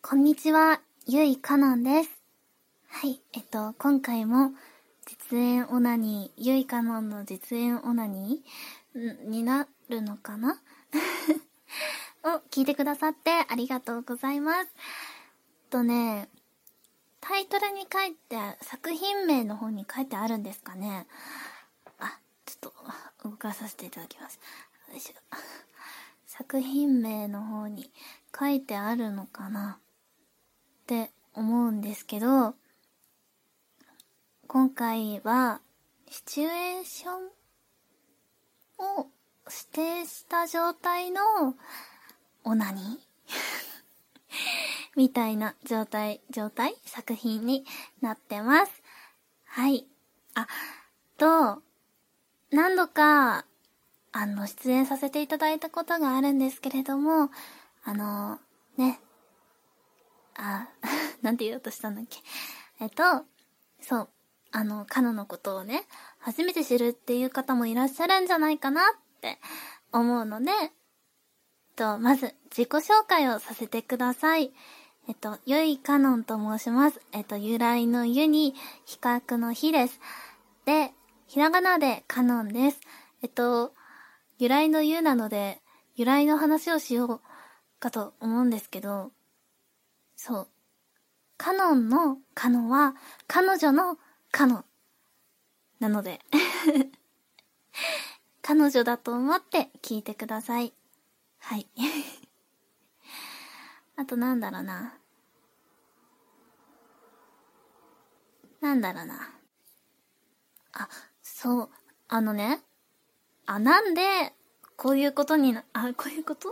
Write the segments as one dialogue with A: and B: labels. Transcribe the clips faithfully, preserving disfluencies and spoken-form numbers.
A: こんにちは、ゆいかのんです。はい、えっと、今回も、実演オナニー、ゆいかのんの実演オナニーになるのかなを聞いてくださってありがとうございます。とね、タイトルに書いて、作品名の方に書いてあるんですかね。あ、ちょっと動かさせていただきます。よいしょ。作品名の方に書いてあるのかなって思うんですけど、今回はシチュエーションを指定した状態のオナニーみたいな状態、状態作品になってます。はい。あ、と、何度か、あの、出演させていただいたことがあるんですけれども、あの、ね、あ、なんて言おうとしたんだっけ。えっと、そう、あの、カノのことをね、初めて知るっていう方もいらっしゃるんじゃないかなって思うので、えっと、まず、自己紹介をさせてください。えっと、ゆいかのんと申します。えっと、由来のゆに、比較のひです。で、ひらがなでかのんです。えっと、由来のゆなので、由来の話をしようかと思うんですけど、そう。カノンのカノは、彼女のカノなので、彼女だと思って聞いてください。はい。あとなんだろうな。なんだろうな。あ、そう。あのね。あ、なんで、こういうことにな、あ、こういうこと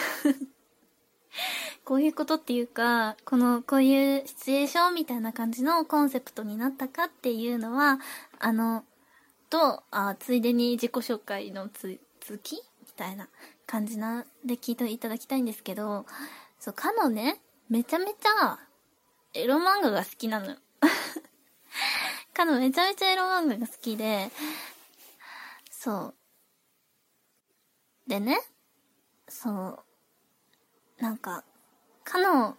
A: こういうことっていうか、この、こういうシチュエーションみたいな感じのコンセプトになったかっていうのは、あの、と、あ、ついでに自己紹介のつ、続きみたいな感じな、で聞いていただきたいんですけど、そう、かのね、めちゃめちゃ、エロ漫画が好きなのよ。かのめちゃめちゃエロ漫画が好きで、そう。でね、そう、なんか、かの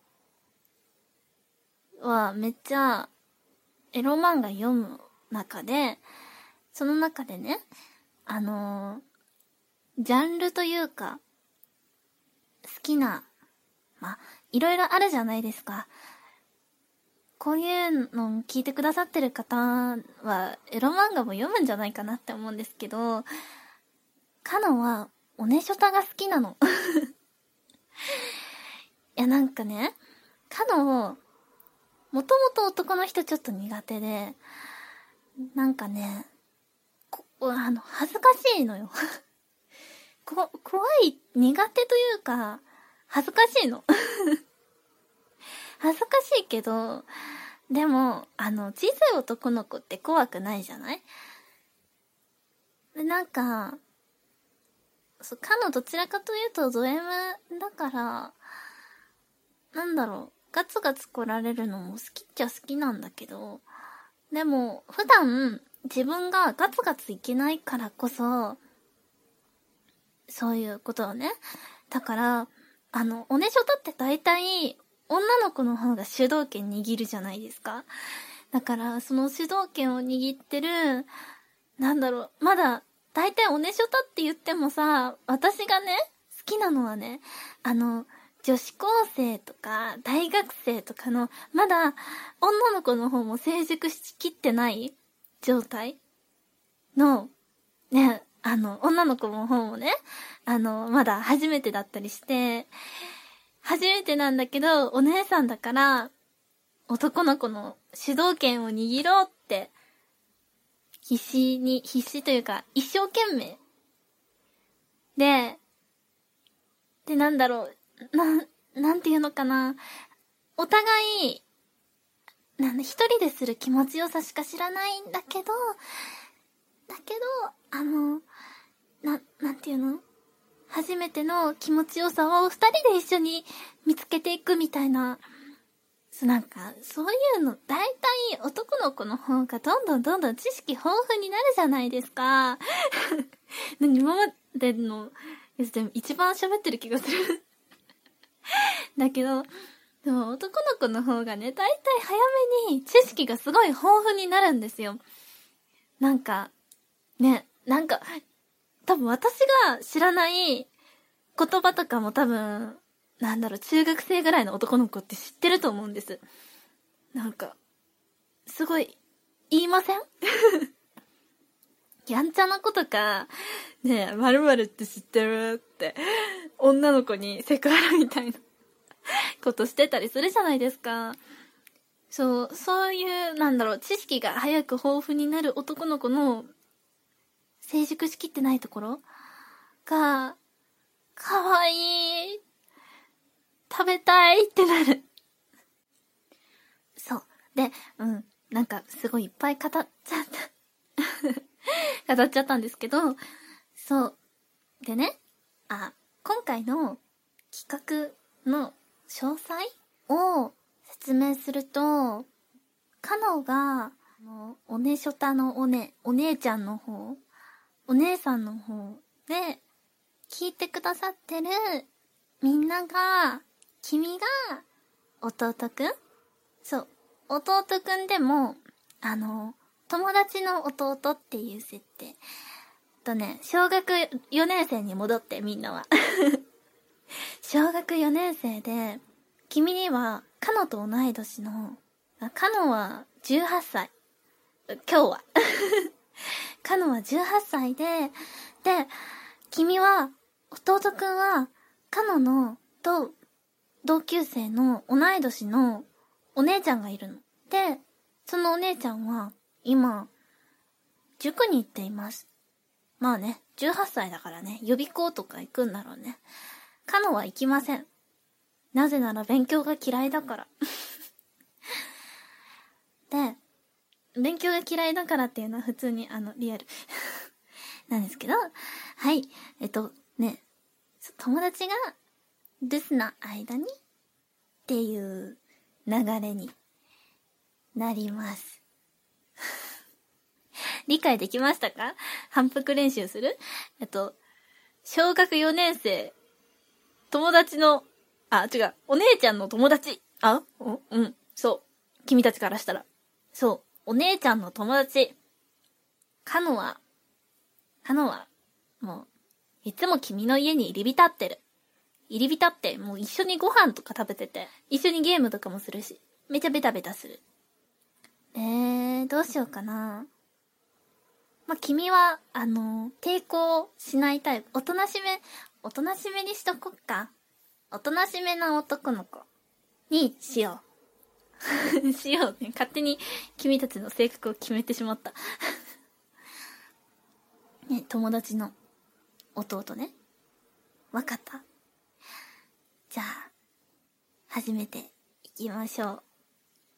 A: はめっちゃエロ漫画読む中で、その中でね、あのー、ジャンルというか、好きな、まあ、いろいろあるじゃないですか。こういうのを聞いてくださってる方は、エロ漫画も読むんじゃないかなって思うんですけど、カノは、おねしょたが好きなの。いや、なんかね、カノ、もともと男の人ちょっと苦手で、なんかね、こあの、恥ずかしいのよ。こ、怖い、苦手というか、恥ずかしいの。恥ずかしいけど、でも、あの、小さい男の子って怖くないじゃない？で、なんか、そう、かのどちらかというとド M だから、なんだろう、ガツガツ来られるのも好きっちゃ好きなんだけど、でも、普段、自分がガツガツいけないからこそ、そういうことをね。だから、あの、おねしょだって大体、女の子の方が主導権握るじゃないですか。だから、その主導権を握ってる、なんだろう、まだ、大体おねしょたって言ってもさ、私がね、好きなのはね、あの、女子高生とか、大学生とかの、まだ、女の子の方も成熟しきってない状態の、ね、あの、女の子の方もね、あの、まだ初めてだったりして、初めてなんだけど、お姉さんだから、男の子の主導権を握ろうって、必死に、必死というか、一生懸命。で、で、なんだろう、な、なんていうのかな。お互い、なんだ、一人でする気持ちよさしか知らないんだけど、だけど、あの、な、なんていうの？初めての気持ちよさを二人で一緒に見つけていくみたいな、なんか、そういうの、だいたい男の子の方がどんどんどんどん知識豊富になるじゃないですか。今までのやつで一番喋ってる気がする。だけど、 でも男の子の方がね、だいたい早めに知識がすごい豊富になるんですよ。なんか、ね、なんか、多分私が知らない言葉とかも多分、なんだろう、中学生ぐらいの男の子って知ってると思うんです。なんか、すごい、言いませんやんちゃな子とか、ねえ、〇〇って知ってるって、女の子にセクハラみたいなことしてたりするじゃないですか。そう、そういう、なんだろう、知識が早く豊富になる男の子の、成熟しきってないところが、かわいい。食べたいってなる。そう。で、うん。なんか、すごいいっぱい語っちゃった。語っちゃったんですけど、そう。でね、あ、今回の企画の詳細を説明すると、カノが、おねしょたのおね、お姉ちゃんの方、お姉さんの方で、聞いてくださってるみんなが、君が弟くん？そう。弟くんでも、あの、友達の弟っていう設定。とね、小学よねん生に戻ってみんなは。小学よねん生で、君には、カノと同い年の、カノはじゅうはっさい。今日は。カノはじゅうはっさいで、で、君は、弟くんは、カノの、と、同級生の同い年のお姉ちゃんがいるの。で、そのお姉ちゃんは、今、塾に行っています。まあね、じゅうはっさいだからね、予備校とか行くんだろうね。カノは行きません。なぜなら勉強が嫌いだから。で、勉強が嫌いだからっていうのは普通にあの、リアル。なんですけど、はい、えっと、ね、友達が留守な間にっていう流れになります。理解できましたか？反復練習する？えっと、小学よねん生、友達の、あ、違う、お姉ちゃんの友達。あ、お、うん、そう。君たちからしたら。そう、お姉ちゃんの友達。カノは、カノは、もう、いつも君の家に入り浸ってる。入り浸って、もう一緒にご飯とか食べてて、一緒にゲームとかもするし、めちゃベタベタする。えー、どうしようかな。まあ、君は、あの、抵抗しないタイプ。おとなしめ、おとなしめにしとこっか。おとなしめな男の子にしよう。しようね。勝手に君たちの性格を決めてしまった。ね、友達の弟ね。わかった。じゃあ、始めていきましょう。